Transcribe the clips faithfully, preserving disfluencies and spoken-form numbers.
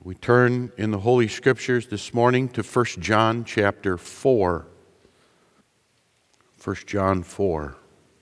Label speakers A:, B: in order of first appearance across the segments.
A: We turn in the Holy Scriptures this morning to First John chapter four. First John four.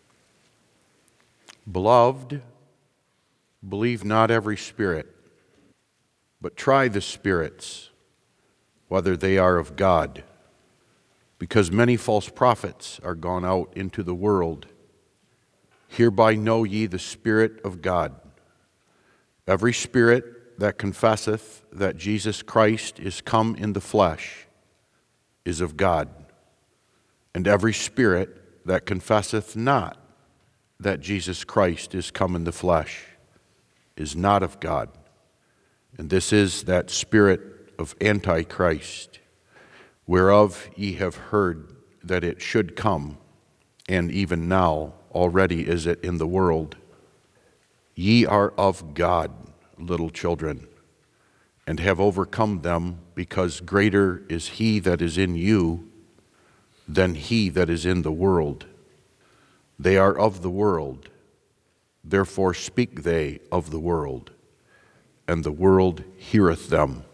A: Beloved, believe not every spirit, but try the spirits, whether they are of God, because many false prophets are gone out into the world. Hereby know ye the Spirit of God. Every spirit that confesseth that Jesus Christ is come in the flesh is of God, and every spirit that confesseth not that Jesus Christ is come in the flesh is not of God. And this is that spirit of Antichrist, whereof ye have heard that it should come, and even now already is it in the world. Ye are of God, little children, and have overcome them, because greater is he that is in you than he that is in the world. They are of the world, therefore speak they of the world, and the world heareth them.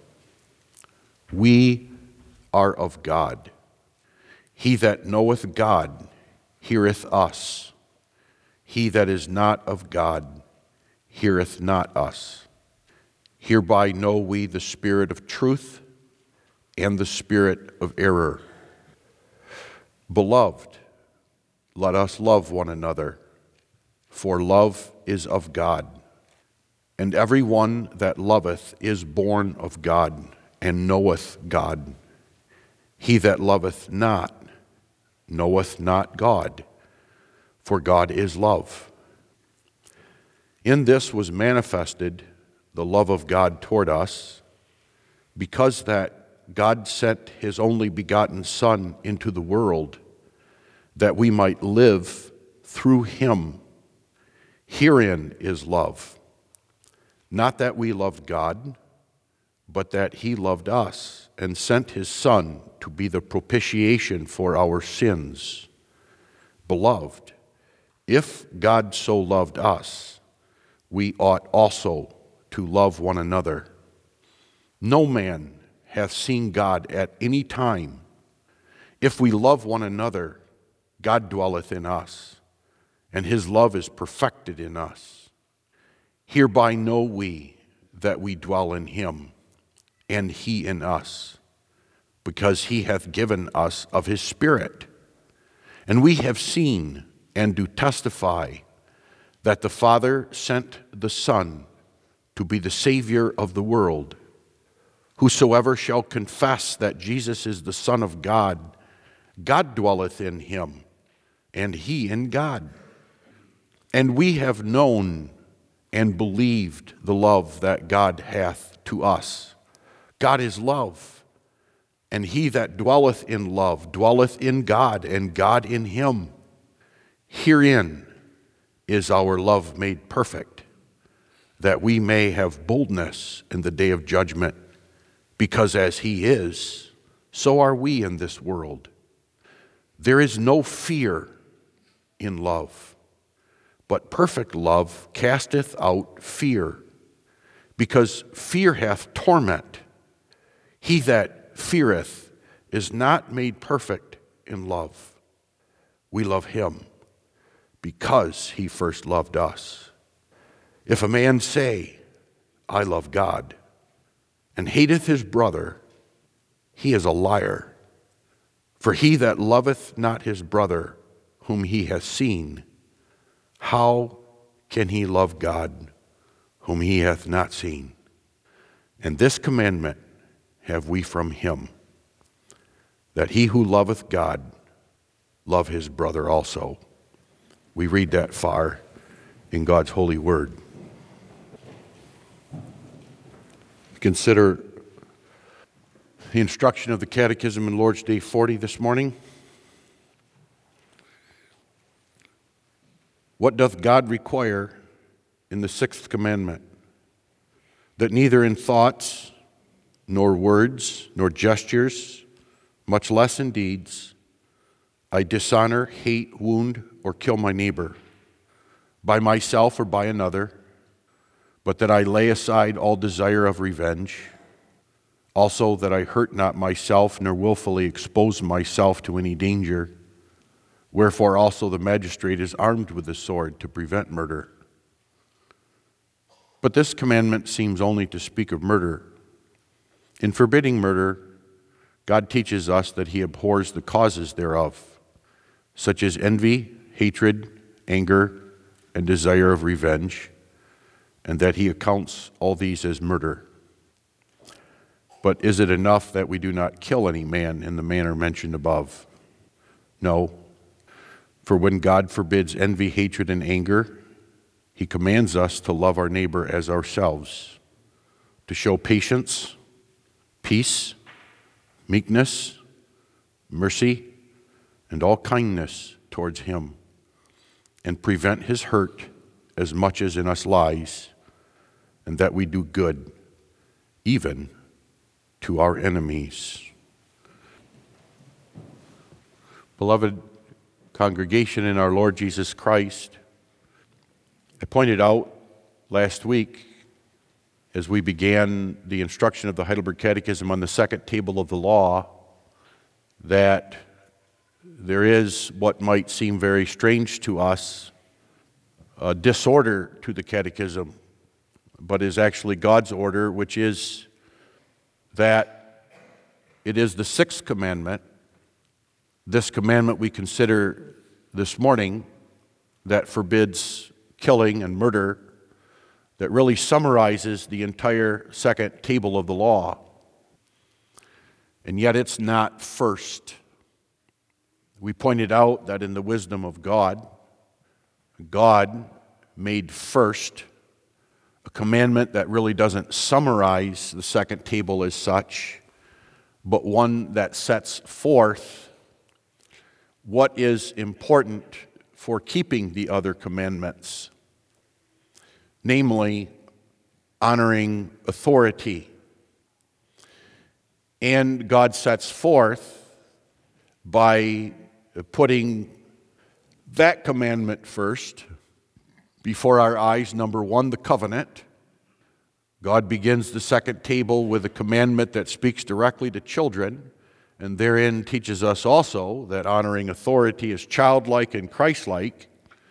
A: We are of God. He that knoweth God heareth us. He that is not of God heareth not us. Hereby know we the spirit of truth and the spirit of error. Beloved, let us love one another, for love is of God. And every one that loveth is born of God, and knoweth God. He that loveth not knoweth not God, for God is love. In this was manifested the love of God toward us, because that God sent his only begotten Son into the world, that we might live through him. Herein is love, not that we loved God, but that he loved us and sent his Son to be the propitiation for our sins. Beloved, if God so loved us, we ought also to love one another. No man hath seen God at any time. If we love one another, God dwelleth in us, and his love is perfected in us. Hereby know we that we dwell in him, and he in us, because he hath given us of his Spirit. And we have seen and do testify that the Father sent the Son to be the Savior of the world. Whosoever shall confess that Jesus is the Son of God, God dwelleth in him, and he in God. And we have known and believed the love that God hath to us. God is love, and he that dwelleth in love dwelleth in God, and God in him. Herein is our love made perfect, that we may have boldness in the day of judgment, because as he is, so are we in this world. There is no fear in love, but perfect love casteth out fear, because fear hath torment. He that feareth is not made perfect in love. We love him because he first loved us. If a man say, I love God, and hateth his brother, he is a liar. For he that loveth not his brother whom he hath seen, how can he love God whom he hath not seen? And this commandment have we from him, that he who loveth God love his brother also. We read that far in God's holy word. Consider the instruction of the Catechism in Lord's Day forty this morning. What doth God require in the sixth commandment? That neither in thoughts, nor words, nor gestures, much less in deeds, I dishonor, hate, wound, or kill my neighbor, by myself or by another, but that I lay aside all desire of revenge, Also, that I hurt not myself, nor wilfully expose myself to any danger. Wherefore also the magistrate is armed with the sword to prevent murder. But this commandment seems only to speak of murder. In forbidding murder, God teaches us that he abhors the causes thereof, such as envy, hatred, anger, and desire of revenge, and that he accounts all these as murder. But is it enough that we do not kill any man in the manner mentioned above? No. For when God forbids envy, hatred, and anger, he commands us to love our neighbor as ourselves, to show patience, peace, meekness, mercy, and all kindness towards him, and prevent his hurt as much as in us lies, and that we do good, even to our enemies. Beloved congregation in our Lord Jesus Christ, I pointed out last week as we began the instruction of the Heidelberg Catechism on the second table of the law that there is what might seem very strange to us, a disorder to the Catechism, but is actually God's order, which is that it is the sixth commandment, this commandment we consider this morning, that forbids killing and murder, that really summarizes the entire second table of the law. And yet it's not first. We pointed out that in the wisdom of God, God made first a commandment that really doesn't summarize the second table as such, but one that sets forth what is important for keeping the other commandments, namely honoring authority. And God sets forth by putting that commandment first before our eyes. Number one, the covenant. God begins the second table with a commandment that speaks directly to children, and therein teaches us also that honoring authority is childlike and Christ-like,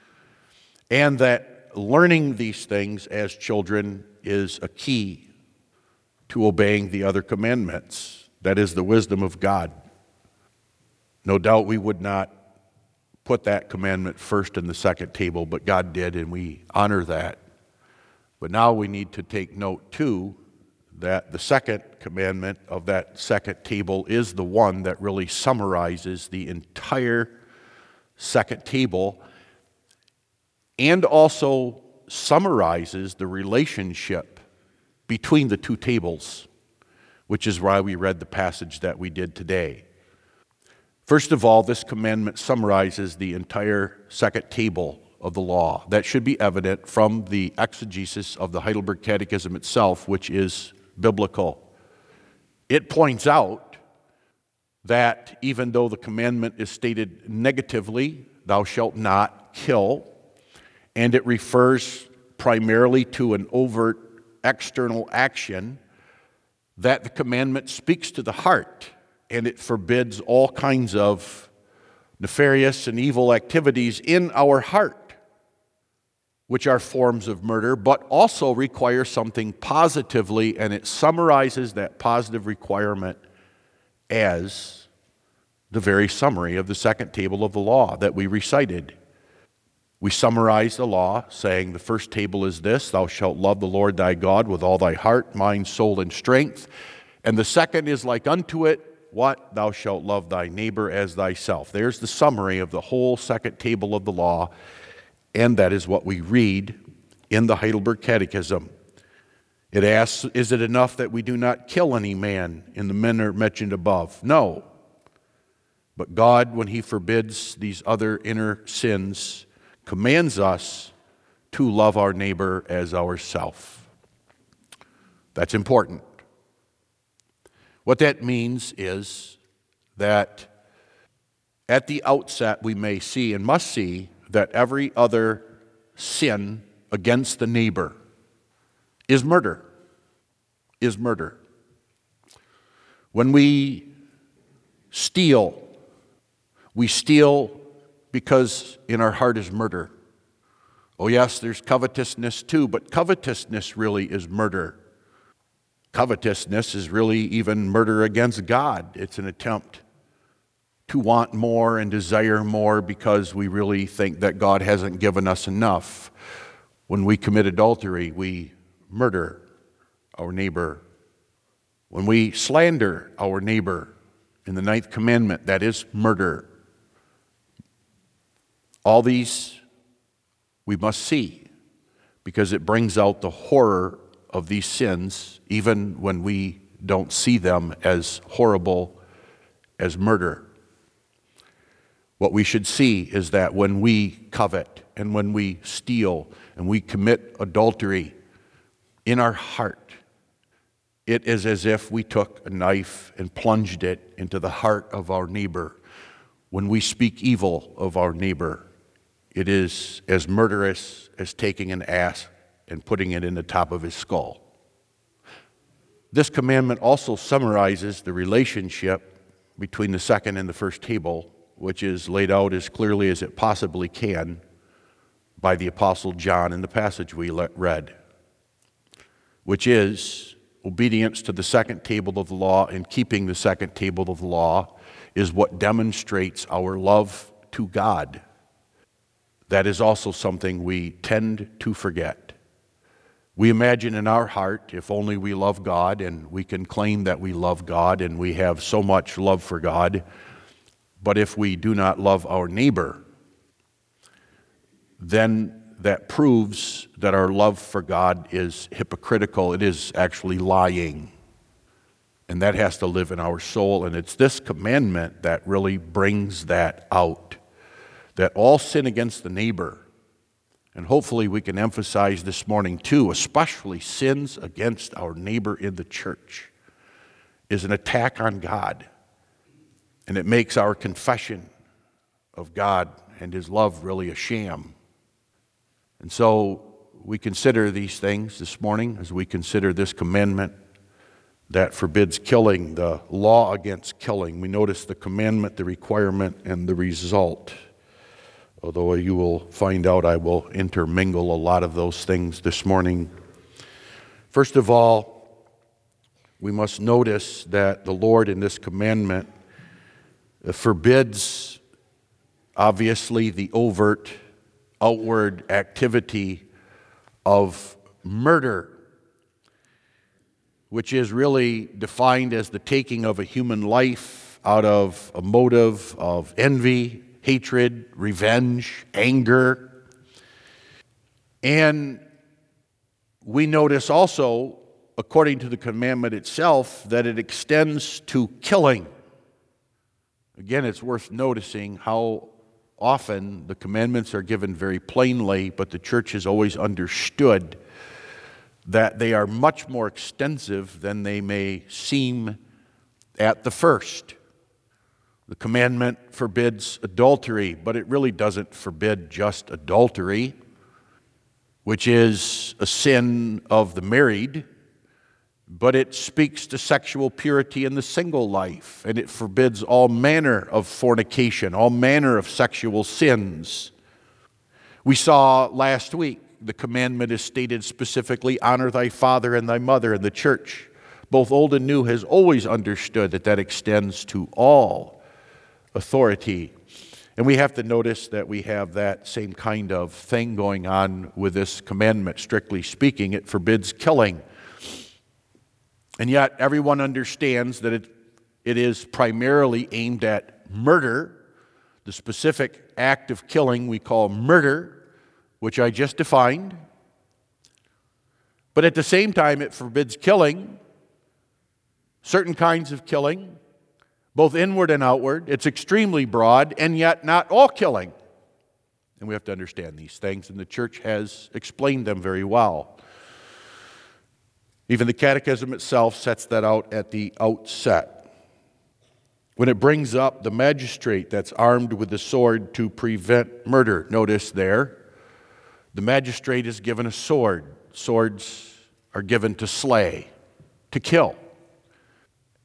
A: and that learning these things as children is a key to obeying the other commandments. That is the wisdom of God. No doubt we would not put that commandment first in the second table, but God did, and we honor that. But now we need to take note, too, that the second commandment of that second table is the one that really summarizes the entire second table and also summarizes the relationship between the two tables, which is why we read the passage that we did today. First of all, this commandment summarizes the entire second table of the law. That should be evident from the exegesis of the Heidelberg Catechism itself, which is biblical. It points out that even though the commandment is stated negatively, thou shalt not kill, and it refers primarily to an overt external action, that the commandment speaks to the heart, and it forbids all kinds of nefarious and evil activities in our heart, which are forms of murder, but also require something positively, and it summarizes that positive requirement as the very summary of the second table of the law that we recited. We summarize the law saying the first table is this: thou shalt love the Lord thy God with all thy heart, mind, soul, and strength. And the second is like unto it, what? Thou shalt love thy neighbor as thyself. There's the summary of the whole second table of the law, and that is what we read in the Heidelberg Catechism. It asks, is it enough that we do not kill any man in the manner mentioned above? No. But God, when he forbids these other inner sins, commands us to love our neighbor as ourself. That's important. What that means is that at the outset we may see and must see that every other sin against the neighbor is murder, is murder. When we steal, we steal because in our heart is murder. Oh yes, there's covetousness too, but covetousness really is murder. Covetousness is really even murder against God. It's an attempt to want more and desire more because we really think that God hasn't given us enough. When we commit adultery, we murder our neighbor. When we slander our neighbor, in the ninth commandment, that is murder. All these we must see because it brings out the horror of these sins even when we don't see them as horrible as murder. What we should see is that when we covet and when we steal and we commit adultery in our heart, it is as if we took a knife and plunged it into the heart of our neighbor. When we speak evil of our neighbor, it is as murderous as taking an ass and putting it in the top of his skull. This commandment also summarizes the relationship between the second and the first table, which is laid out as clearly as it possibly can by the Apostle John in the passage we read, which is obedience to the second table of the law and keeping the second table of the law is what demonstrates our love to God. That is also something we tend to forget. We imagine in our heart, if only we love God, and we can claim that we love God and we have so much love for God, but if we do not love our neighbor, then that proves that our love for God is hypocritical. It is actually lying. And that has to live in our soul. And it's this commandment that really brings that out. That all sin against the neighbor, and hopefully we can emphasize this morning too, especially sins against our neighbor in the church, is an attack on God. And it makes our confession of God and His love really a sham. And so we consider these things this morning as we consider this commandment that forbids killing, the law against killing. We notice the commandment, the requirement, and the result. Although you will find out I will intermingle a lot of those things this morning. First of all, we must notice that the Lord in this commandment forbids, obviously, the overt, outward activity of murder, which is really defined as the taking of a human life out of a motive of envy, hatred, revenge, anger. And we notice also, according to the commandment itself, that it extends to killing. Again, it's worth noticing how often the commandments are given very plainly, but the church has always understood that they are much more extensive than they may seem at the first. The commandment forbids adultery, but it really doesn't forbid just adultery, which is a sin of the married, but it speaks to sexual purity in the single life, and it forbids all manner of fornication, all manner of sexual sins. We saw last week the commandment is stated specifically, honor thy father and thy mother, in the church. Both old and new has always understood that that extends to all authority. And we have to notice that we have that same kind of thing going on with this commandment. Strictly speaking, it forbids killing. And yet everyone understands that it, it is primarily aimed at murder. The specific act of killing we call murder, which I just defined. But at the same time, it forbids killing, certain kinds of killing, both inward and outward. It's extremely broad, and yet not all killing. And we have to understand these things, and the church has explained them very well. Even the Catechism itself sets that out at the outset, when it brings up the magistrate that's armed with the sword to prevent murder. Notice there, the magistrate is given a sword. Swords are given to slay, to kill.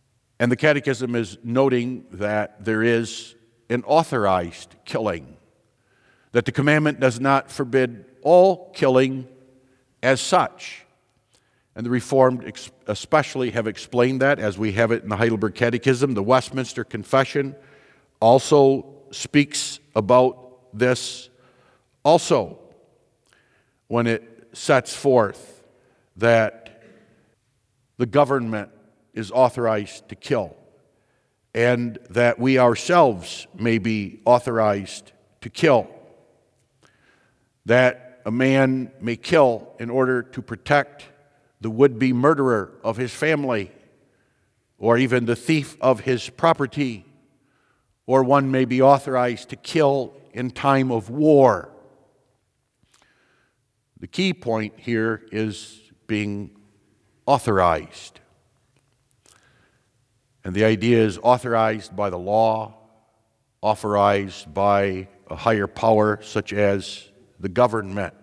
A: And the Catechism is noting that there is an authorized killing, that the commandment does not forbid all killing as such. And the Reformed especially have explained that, as we have it in the Heidelberg Catechism. The Westminster Confession also speaks about this also, when it sets forth that the government is authorized to kill, and that we ourselves may be authorized to kill, that a man may kill in order to protect the would-be murderer of his family, or even the thief of his property, or one may be authorized to kill in time of war. The key point here is being authorized. And the idea is authorized by the law, authorized by a higher power such as the government.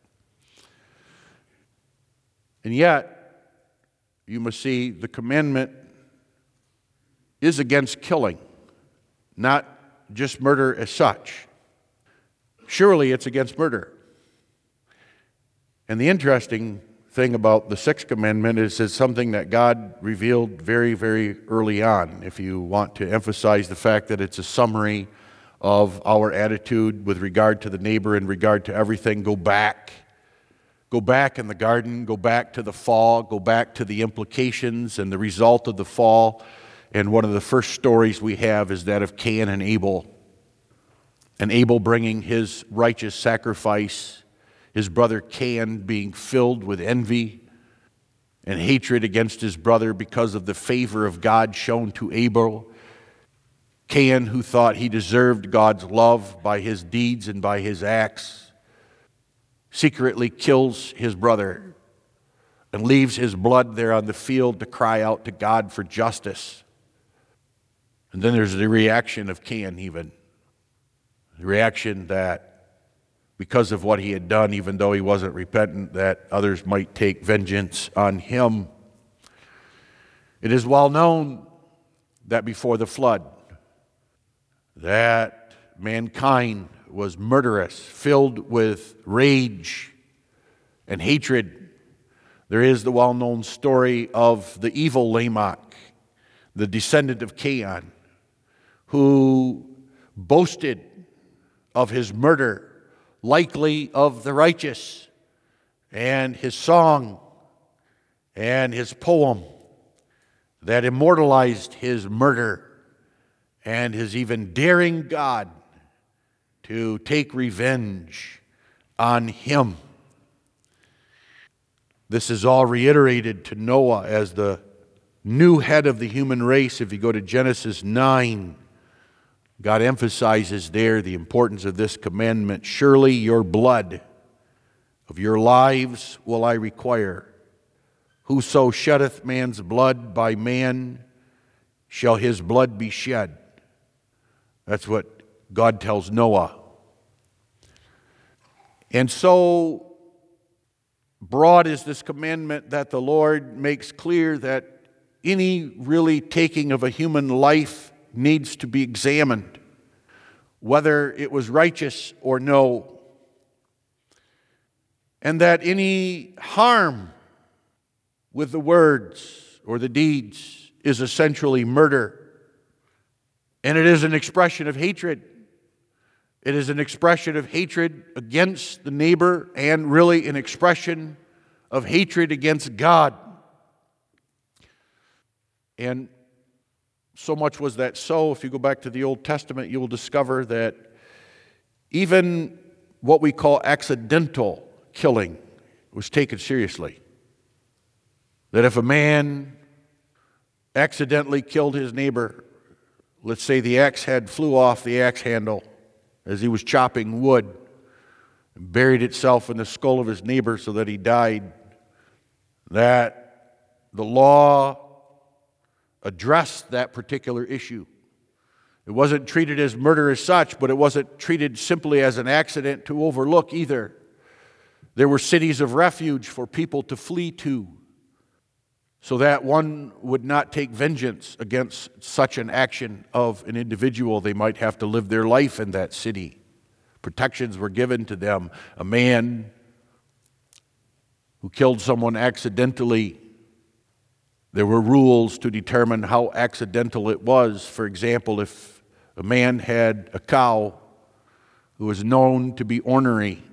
A: And yet, you must see the commandment is against killing, not just murder as such. Surely it's against murder. And the interesting thing about the sixth commandment is it's something that God revealed very, very early on. If you want to emphasize the fact that it's a summary of our attitude with regard to the neighbor, in regard to everything, go back. Go back in the garden, go back to the fall, go back to the implications and the result of the fall. And one of the first stories we have is that of Cain and Abel. And Abel bringing his righteous sacrifice, his brother Cain being filled with envy and hatred against his brother because of the favor of God shown to Abel. Cain, who thought he deserved God's love by his deeds and by his acts, secretly kills his brother and leaves his blood there on the field to cry out to God for justice. And then there's the reaction of Cain even. The reaction that because of what he had done, even though he wasn't repentant, that others might take vengeance on him. It is well known that before the flood, that mankind was murderous, filled with rage and hatred. There is the well-known story of the evil Lamech, the descendant of Cain, who boasted of his murder, likely of the righteous, and his song and his poem that immortalized his murder and his even daring God to take revenge on him. This is all reiterated to Noah as the new head of the human race. If you go to Genesis nine, God emphasizes there the importance of this commandment. Surely your blood of your lives will I require. Whoso sheddeth man's blood, by man shall his blood be shed. That's what God tells Noah. And so broad is this commandment that the Lord makes clear that any really taking of a human life needs to be examined, whether it was righteous or no, and that any harm with the words or the deeds is essentially murder. And it is an expression of hatred. It is an expression of hatred against the neighbor and really an expression of hatred against God. And so much was that so, if you go back to the Old Testament, you will discover that even what we call accidental killing was taken seriously. That if a man accidentally killed his neighbor, let's say the axe head flew off the axe handle as he was chopping wood and buried itself in the skull of his neighbor so that he died, that the law addressed that particular issue. It wasn't treated as murder as such, but it wasn't treated simply as an accident to overlook either. There were cities of refuge for people to flee to. so that one would not take vengeance against such an action of an individual. They might have to live their life in that city. Protections were given to them. A man who killed someone accidentally, there were rules to determine how accidental it was. For example, if a man had a cow who was known to be ornery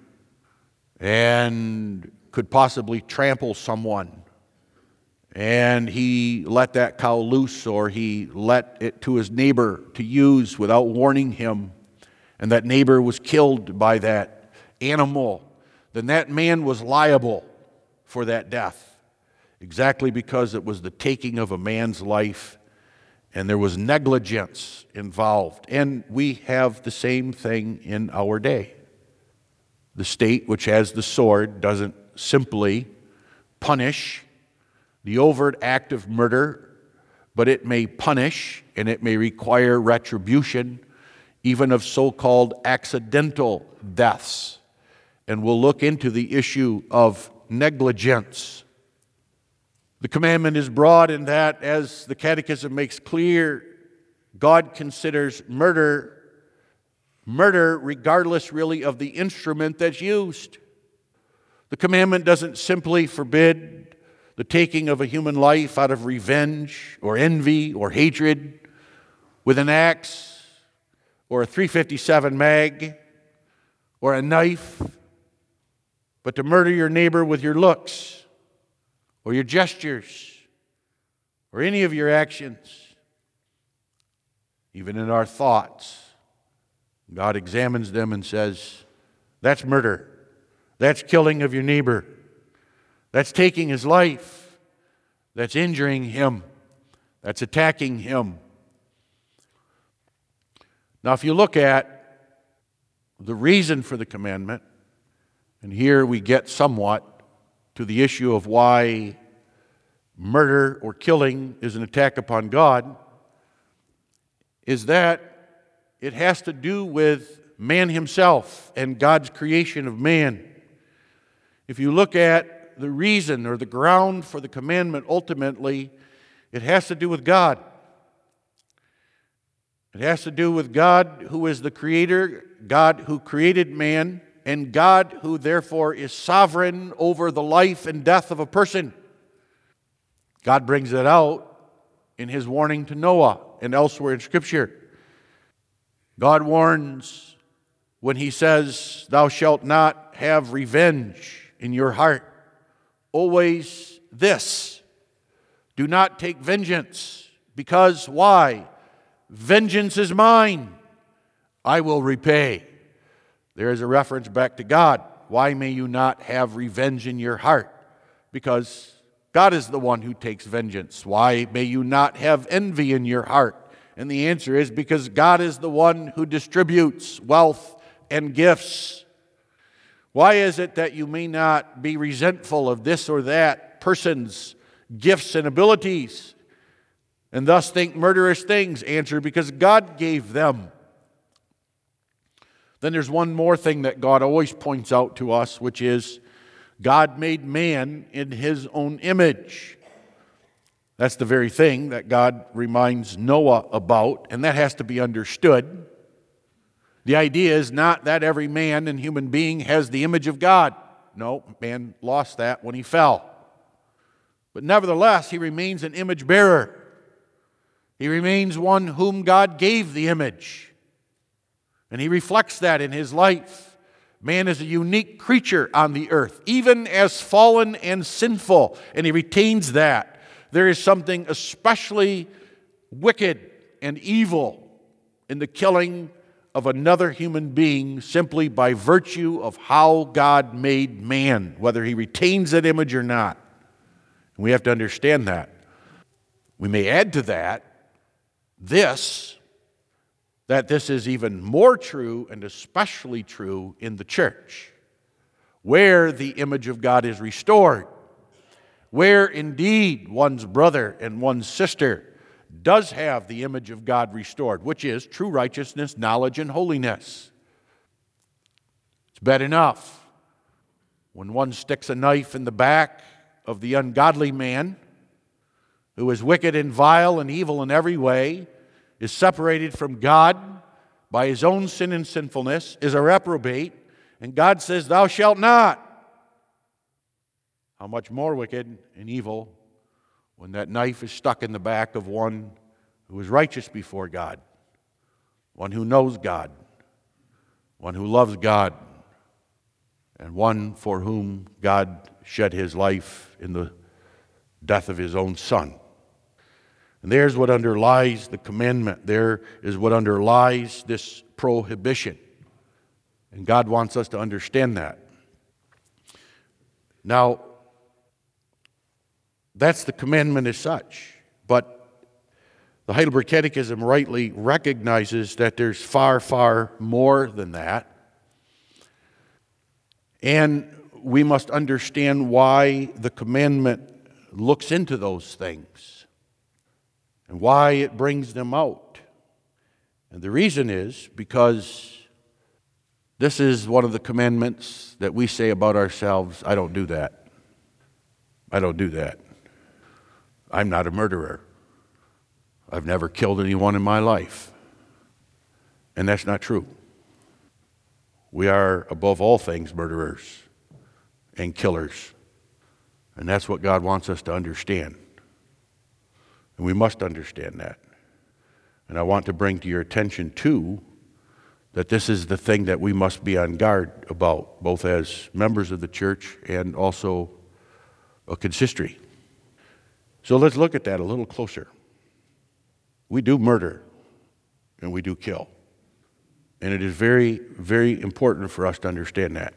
A: and could possibly trample someone, and he let that cow loose, or he let it to his neighbor to use without warning him, and that neighbor was killed by that animal, then that man was liable for that death, exactly because it was the taking of a man's life, and there was negligence involved. And we have the same thing in our day. The state, which has the sword, doesn't simply punish the overt act of murder, but it may punish and it may require retribution even of so-called accidental deaths. And we'll look into the issue of negligence. The commandment is broad in that, as the Catechism makes clear, God considers murder murder regardless really of the instrument that's used. The commandment doesn't simply forbid the taking of a human life out of revenge or envy or hatred with an axe or a three fifty-seven mag or a knife, but to murder your neighbor with your looks or your gestures or any of your actions, even in our thoughts. God examines them and says, that's murder. That's killing of your neighbor. That's taking his life. That's injuring him. That's attacking him. Now, if you look at the reason for the commandment, and here we get somewhat to the issue of why murder or killing is an attack upon God, is that it has to do with man himself and God's creation of man. If you look at the reason or the ground for the commandment, ultimately, it has to do with God. It has to do with God who is the creator, God who created man, and God who therefore is sovereign over the life and death of a person. God brings it out in his warning to Noah and elsewhere in Scripture. God warns when he says, thou shalt not have revenge in your heart. Always this, do not take vengeance, because why? Vengeance is mine, I will repay. There is a reference back to God. Why may you not have revenge in your heart? Because God is the one who takes vengeance. Why may you not have envy in your heart? And the answer is because God is the one who distributes wealth and gifts. Why is it that you may not be resentful of this or that person's gifts and abilities and thus think murderous things? Answer, because God gave them. Then there's one more thing that God always points out to us, which is God made man in his own image. That's the very thing that God reminds Noah about, and that has to be understood. The idea is not that every man and human being has the image of God. No, man lost that when he fell. But nevertheless, he remains an image bearer. He remains one whom God gave the image. And he reflects that in his life. Man is a unique creature on the earth, even as fallen and sinful, and he retains that. There is something especially wicked and evil in the killing of another human being simply by virtue of how God made man, whether he retains that image or not. And we have to understand that. We may add to that this, that this is even more true and especially true in the church, where the image of God is restored, where indeed one's brother and one's sister does have the image of God restored, which is true righteousness, knowledge, and holiness. It's bad enough when one sticks a knife in the back of the ungodly man who is wicked and vile and evil in every way, is separated from God by his own sin and sinfulness, is a reprobate, and God says, thou shalt not. How much more wicked and evil when that knife is stuck in the back of one who is righteous before God, one who knows God, one who loves God, and one for whom God shed his life in the death of his own Son. And there's what underlies the commandment. There is what underlies this prohibition. And God wants us to understand that. Now, that's the commandment as such. But the Heidelberg Catechism rightly recognizes that there's far, far more than that. And we must understand why the commandment looks into those things and why it brings them out. And the reason is because this is one of the commandments that we say about ourselves, I don't do that. I don't do that. I'm not a murderer. I've never killed anyone in my life. And that's not true. We are, above all things, murderers and killers. And that's what God wants us to understand. And we must understand that. And I want to bring to your attention, too, that this is the thing that we must be on guard about, both as members of the church and also a consistory. So let's look at that a little closer. We do murder and we do kill. And it is very, very important for us to understand that.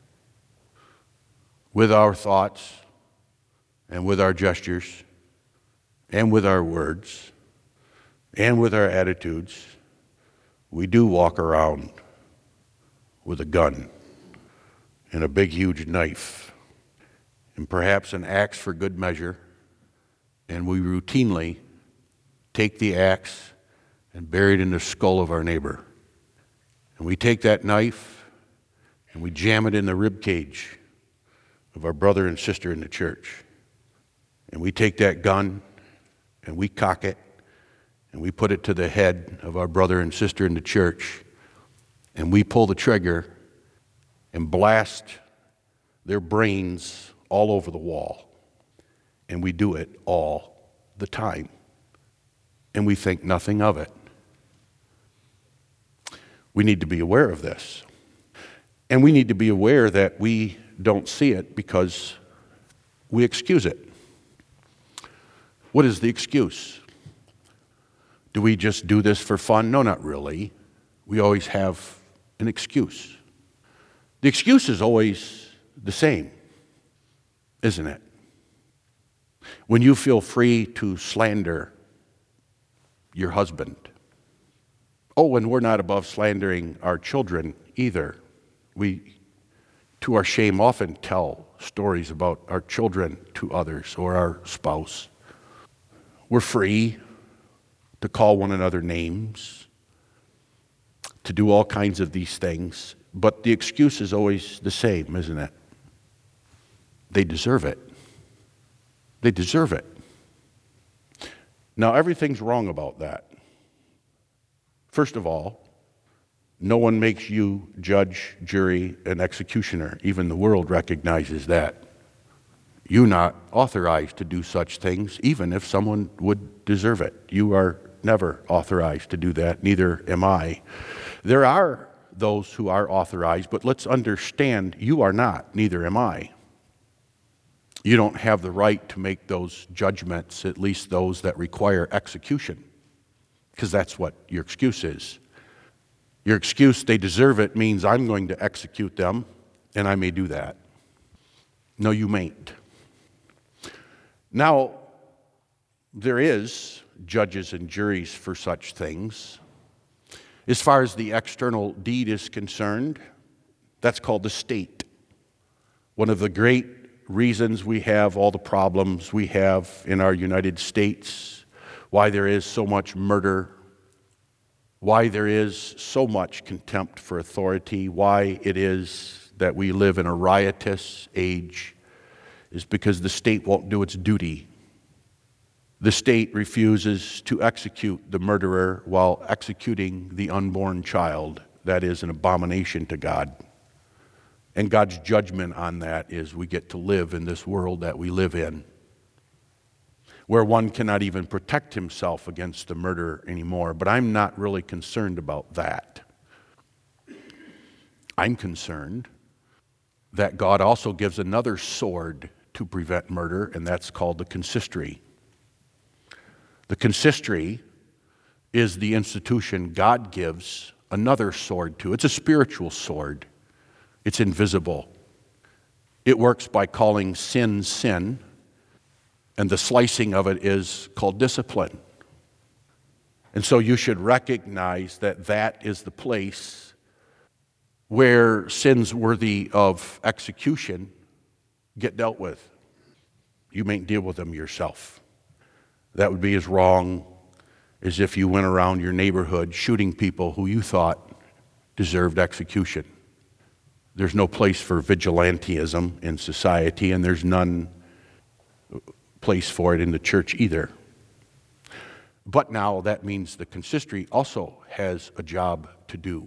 A: With our thoughts and with our gestures and with our words and with our attitudes, we do walk around with a gun and a big, huge knife and perhaps an axe for good measure, and we routinely take the axe and bury it in the skull of our neighbor. And we take that knife and we jam it in the rib cage of our brother and sister in the church. And we take that gun and we cock it and we put it to the head of our brother and sister in the church, and we pull the trigger and blast their brains all over the wall. And we do it all the time. And we think nothing of it. We need to be aware of this. And we need to be aware that we don't see it because we excuse it. What is the excuse? Do we just do this for fun? No, not really. We always have an excuse. The excuse is always the same, isn't it? When you feel free to slander your husband. Oh, and we're not above slandering our children either. We, to our shame, often tell stories about our children to others or our spouse. We're free to call one another names, to do all kinds of these things, but the excuse is always the same, isn't it? They deserve it. They deserve it. Now, everything's wrong about that. First of all, no one makes you judge, jury, and executioner. Even the world recognizes that. You're not authorized to do such things, even if someone would deserve it. You are never authorized to do that, neither am I. There are those who are authorized, but let's understand, you are not, neither am I. You don't have the right to make those judgments, at least those that require execution, because that's what your excuse is. Your excuse, they deserve it, means I'm going to execute them, and I may do that. No, you mayn't. Now, there is judges and juries for such things. As far as the external deed is concerned, that's called the state. One of the great reasons we have all the problems we have in our United States, why there is so much murder, why there is so much contempt for authority, why it is that we live in a riotous age, is because the state won't do its duty. The state refuses to execute the murderer while executing the unborn child. That is an abomination to God. And God's judgment on that is we get to live in this world that we live in, where one cannot even protect himself against the murder anymore. But I'm not really concerned about that. I'm concerned that God also gives another sword to prevent murder, and that's called the consistory. The consistory is the institution God gives another sword to. It's a spiritual sword. It's invisible. It works by calling sin, sin, and the slicing of it is called discipline. And so you should recognize that that is the place where sins worthy of execution get dealt with. You may deal with them yourself. That would be as wrong as if you went around your neighborhood shooting people who you thought deserved execution. There's no place for vigilantism in society, and there's none place for it in the church either. But now that means the consistory also has a job to do.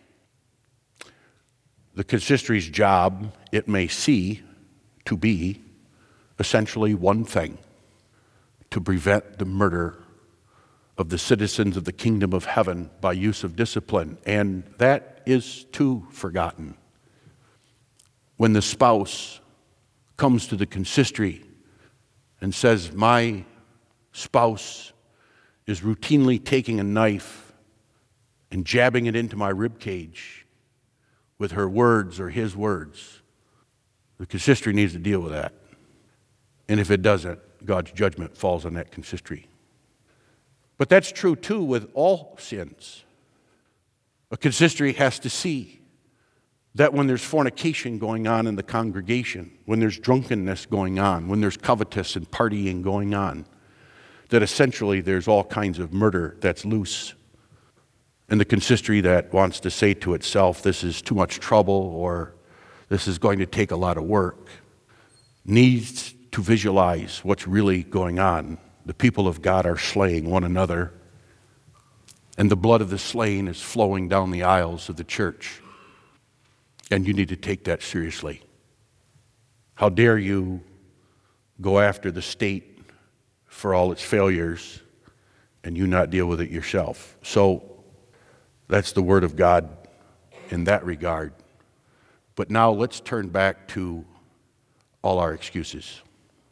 A: The consistory's job, it may see to be essentially one thing: to prevent the murder of the citizens of the kingdom of heaven by use of discipline. And that is too forgotten. When the spouse comes to the consistory and says, my spouse is routinely taking a knife and jabbing it into my rib cage with her words or his words, the consistory needs to deal with that. And if it doesn't, God's judgment falls on that consistory. But that's true too with all sins. A consistory has to see that when there's fornication going on in the congregation, when there's drunkenness going on, when there's covetous and partying going on, that essentially there's all kinds of murder that's loose. And the consistory that wants to say to itself, this is too much trouble, or this is going to take a lot of work, needs to visualize what's really going on. The people of God are slaying one another, and the blood of the slain is flowing down the aisles of the church. And you need to take that seriously. How dare you go after the state for all its failures and you not deal with it yourself? So that's the word of God in that regard. But now let's turn back to all our excuses.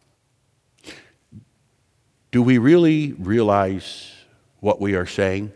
A: Do we really realize what we are saying?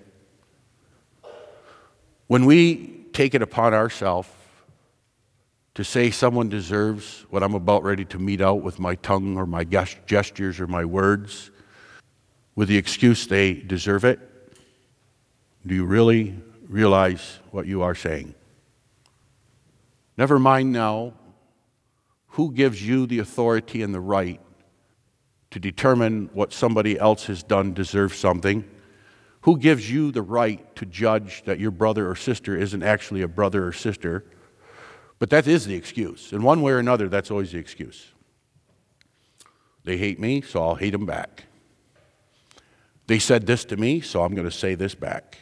A: When we take it upon ourselves to say someone deserves what I'm about ready to mete out with my tongue or my gestures or my words, with the excuse they deserve it, do you really realize what you are saying? Never mind now who gives you the authority and the right to determine what somebody else has done deserves something. Who gives you the right to judge that your brother or sister isn't actually a brother or sister? But that is the excuse. In one way or another, that's always the excuse. They hate me, so I'll hate them back. They said this to me, so I'm going to say this back.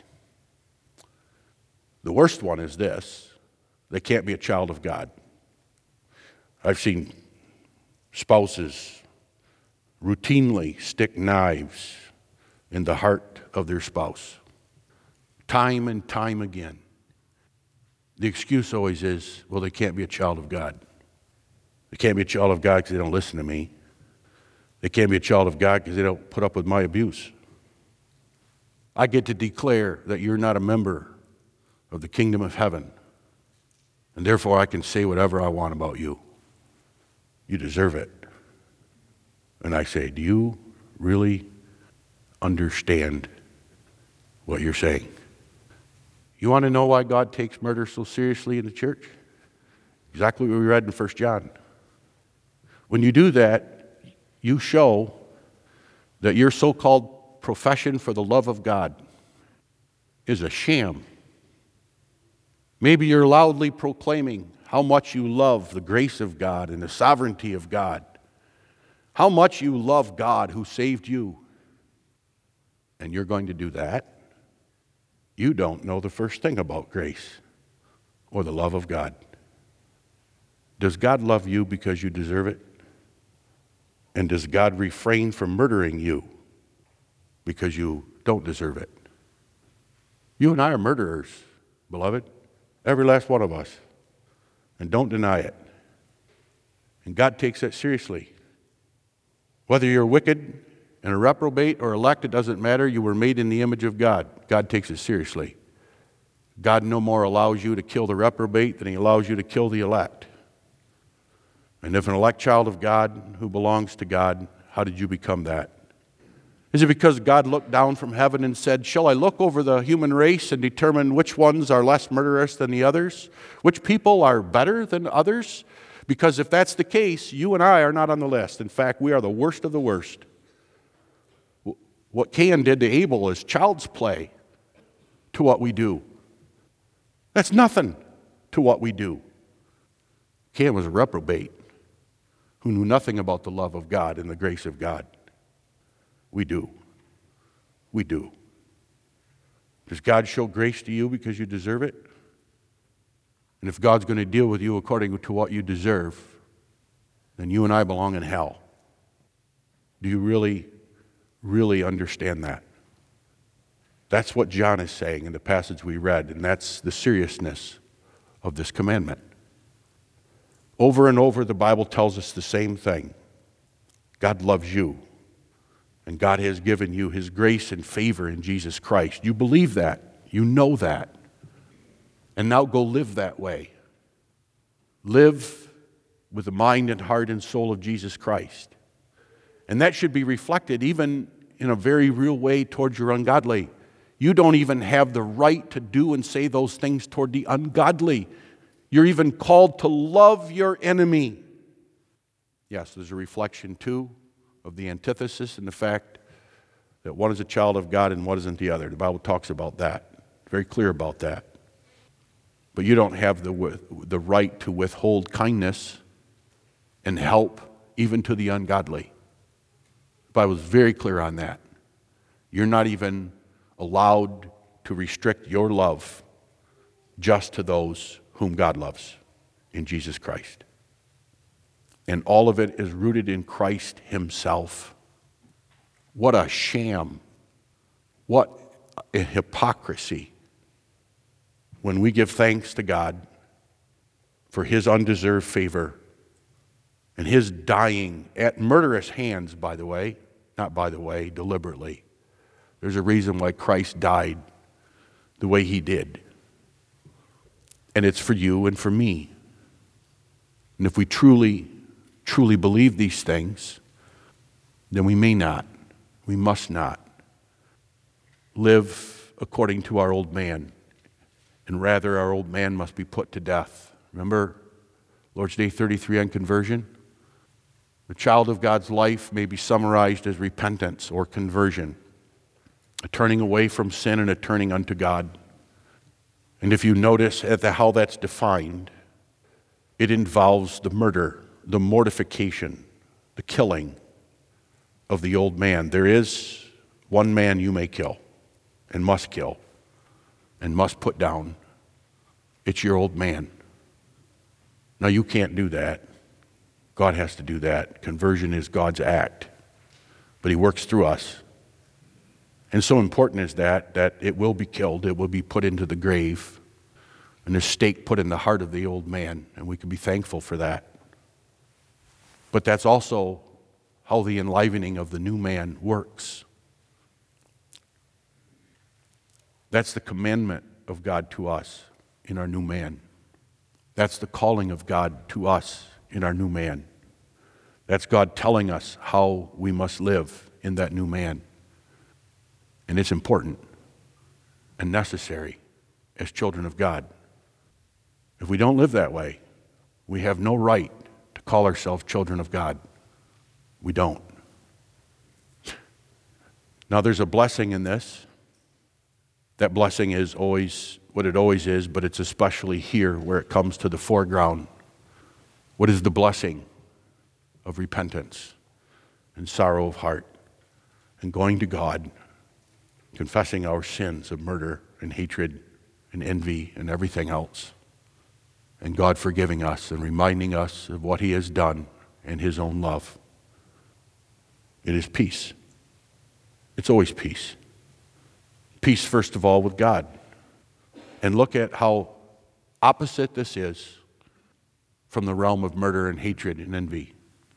A: The worst one is this: they can't be a child of God. I've seen spouses routinely stick knives in the heart of their spouse, time and time again. The excuse always is, well, they can't be a child of God. They can't be a child of God because they don't listen to me. They can't be a child of God because they don't put up with my abuse. I get to declare that you're not a member of the kingdom of heaven, and therefore I can say whatever I want about you. You deserve it. And I say, do you really understand what you're saying? You want to know why God takes murder so seriously in the church? Exactly what we read in First John. When you do that, you show that your so-called profession for the love of God is a sham. Maybe you're loudly proclaiming how much you love the grace of God and the sovereignty of God, how much you love God who saved you, and you're going to do that, you don't know the first thing about grace or the love of God. Does God love you because you deserve it? And does God refrain from murdering you because you don't deserve it? You and I are murderers, beloved, every last one of us, and don't deny it. And God takes that seriously. Whether you're wicked and a reprobate or elect, it doesn't matter. You were made in the image of God. God takes it seriously. God no more allows you to kill the reprobate than he allows you to kill the elect. And if an elect child of God who belongs to God, how did you become that? Is it because God looked down from heaven and said, shall I look over the human race and determine which ones are less murderous than the others? Which people are better than others? Because if that's the case, you and I are not on the list. In fact, we are the worst of the worst. What Cain did to Abel is child's play to what we do. That's nothing to what we do. Cain was a reprobate who knew nothing about the love of God and the grace of God. We do. We do. Does God show grace to you because you deserve it? And if God's going to deal with you according to what you deserve, then you and I belong in hell. Do you really, really understand that? That's what John is saying in the passage we read, and that's the seriousness of this commandment. Over and over, the Bible tells us the same thing. God loves you, and God has given you his grace and favor in Jesus Christ. You believe that. You know that. And now go live that way. Live with the mind and heart and soul of Jesus Christ. And that should be reflected even in a very real way towards your ungodly. You don't even have the right to do and say those things toward the ungodly. You're even called to love your enemy. Yes, there's a reflection too of the antithesis and the fact that one is a child of God and one isn't the other. The Bible talks about that. Very clear about that. But you don't have the, the right to withhold kindness and help even to the ungodly. The Bible is very clear on that. You're not even allowed to restrict your love just to those whom God loves in Jesus Christ. And all of it is rooted in Christ himself. What a sham. What a hypocrisy when we give thanks to God for his undeserved favor and his dying at murderous hands, by the way, not by the way, deliberately. There's a reason why Christ died the way he did. And it's for you and for me. And if we truly, truly believe these things, then we may not, we must not live according to our old man. And rather, our old man must be put to death. Remember Lord's Day thirty-three on conversion? The child of God's life may be summarized as repentance or conversion, a turning away from sin and a turning unto God. And if you notice at the, how that's defined, it involves the murder, the mortification, the killing of the old man. There is one man you may kill and must kill and must put down. It's your old man. Now you can't do that. God has to do that. Conversion is God's act. But he works through us. And so important is that, that it will be killed, it will be put into the grave, and a stake put in the heart of the old man, and we can be thankful for that. But that's also how the enlivening of the new man works. That's the commandment of God to us in our new man. That's the calling of God to us in our new man. That's God telling us how we must live in that new man. And it's important and necessary as children of God. If we don't live that way, we have no right to call ourselves children of God. We don't. Now there's a blessing in this. That blessing is always what it always is, but it's especially here where it comes to the foreground. What is the blessing of repentance and sorrow of heart and going to God confessing our sins of murder and hatred and envy and everything else, and God forgiving us and reminding us of what he has done and his own love. It is peace. It's always peace. Peace, first of all, with God. And look at how opposite this is from the realm of murder and hatred and envy.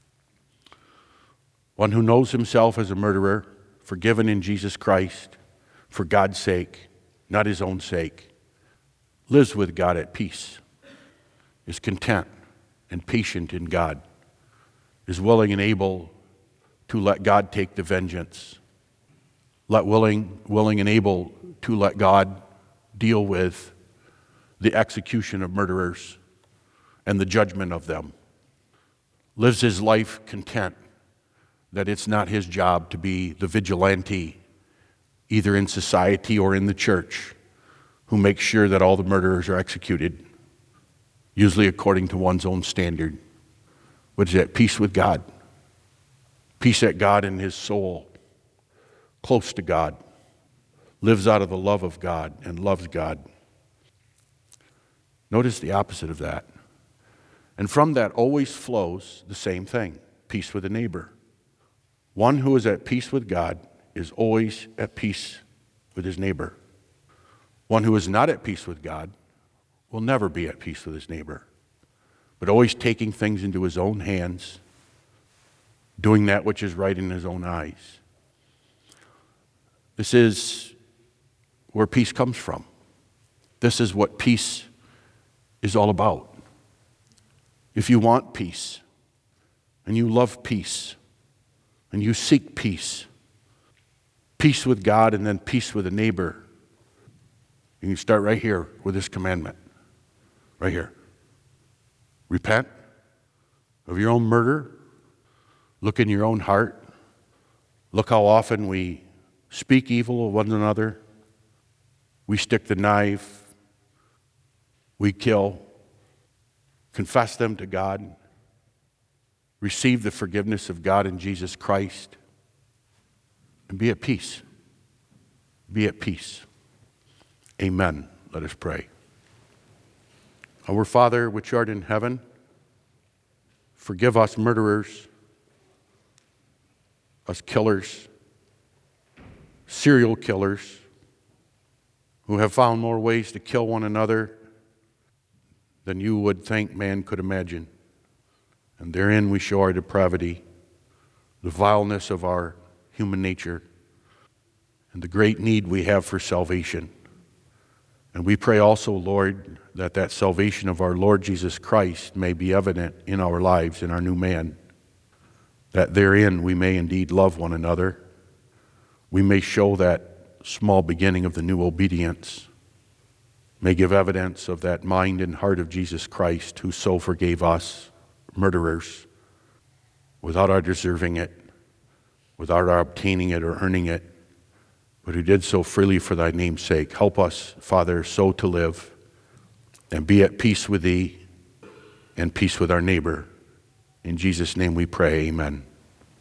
A: One who knows himself as a murderer, forgiven in Jesus Christ, for God's sake, not his own sake, lives with God at peace, is content and patient in God, is willing and able to let God take the vengeance, let willing, willing and able to let God deal with the execution of murderers and the judgment of them, lives his life content that it's not his job to be the vigilante, either in society or in the church, who makes sure that all the murderers are executed, usually according to one's own standard, but is at peace with God, peace at God in his soul, close to God, lives out of the love of God and loves God. Notice the opposite of that. And from that always flows the same thing, peace with a neighbor. One who is at peace with God is always at peace with his neighbor. One who is not at peace with God will never be at peace with his neighbor, but always taking things into his own hands, doing that which is right in his own eyes. This is where peace comes from. This is what peace is all about. If you want peace, and you love peace, and you seek peace, peace with God and then peace with a neighbor, you can start right here with this commandment. Right here. Repent of your own murder. Look in your own heart. Look how often we speak evil of one another. We stick the knife. We kill. Confess them to God. Receive the forgiveness of God in Jesus Christ. And be at peace. Be at peace. Amen. Let us pray. Our Father, which art in heaven, forgive us murderers, us killers, serial killers, who have found more ways to kill one another than you would think man could imagine. And therein we show our depravity, the vileness of our human nature, and the great need we have for salvation. And we pray also, Lord, that that salvation of our Lord Jesus Christ may be evident in our lives, in our new man, that therein we may indeed love one another. We may show that small beginning of the new obedience, may give evidence of that mind and heart of Jesus Christ, who so forgave us, murderers, without our deserving it, without our obtaining it or earning it, but who did so freely for thy name's sake. Help us, Father, so to live and be at peace with thee and peace with our neighbor. In Jesus' name we pray, amen.